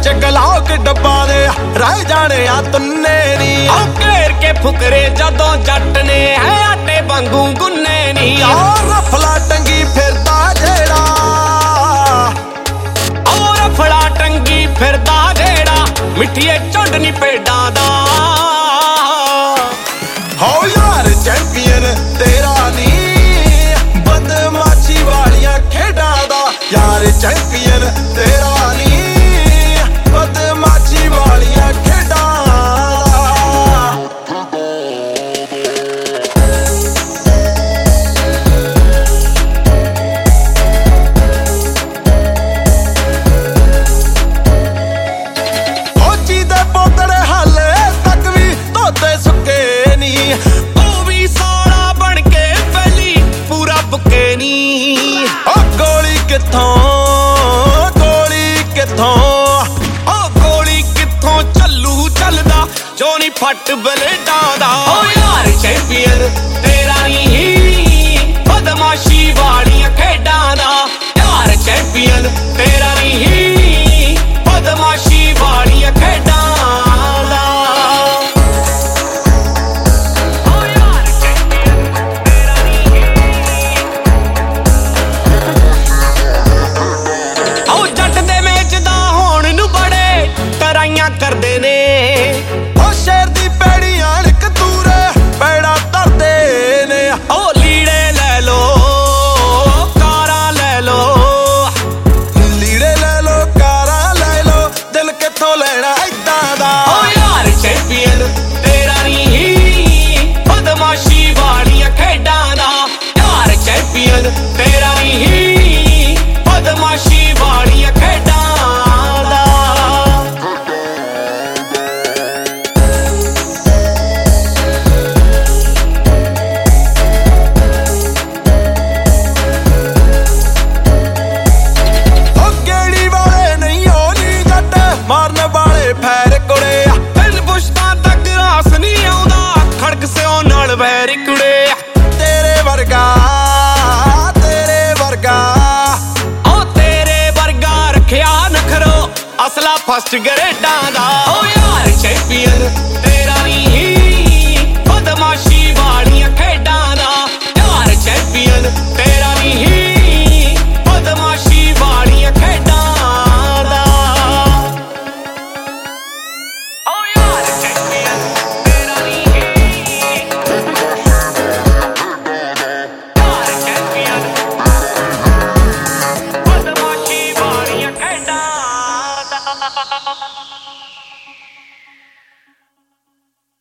गलाक डब्बा दे रह जाने आ तुन्ने नी घेर के फुकरे जदों जट ने है आटे वांगू गुन्ने नी रफला टंगी फिरदा जेड़ा रफला टंगी फिरदा जेड़ा मिठिए झुंड नी भेडां दा हो यार चैंपियन तेरा नी बदमाशी वालियां खेडां दा यार चैंपियन तेरा नी बदमाशी वालियां खेडां फौजी दे पोतड़े हाले तक भी धोते सुके नी गोली कित्थों चलू चलदा जो नी फट बलेटां दा यार चैंपियन तेरा नी बदमाशी वालियां खेडां दा यार चैंपियन तेरा नी बदमाशी वालियां खेडां दा करदे ने शेर दी पैड़ी आन कतूरे पैड़ा धरदे ने लीड़े ले लो कारां ले लो लीड़े ले लो कारां ले लो दिल कित्थों लेना इदां दा यार चैंपियन तेरा नी बदमाशी वालियां खेडां दा यार चैंपियन तेरा नी बदमाशी वालियां खेडां दा मारने वाले फैर कुड़े पिंड पुश्तां तक रास नहीं आउंदा खड़क सिओ नाल वैर कुड़े तेरे वर्गा रखिया नखरो असला फस्ट ग्रेडां दा यार चैंपियन तेरा नी बदमाशी वालियां खेडां दा यार चैंपियन तेरा नी बदमाशी वालियां खेडां दा यार चैंपियन तेरा नी यार चैंपियन बदमाशी वालियां खेडां दा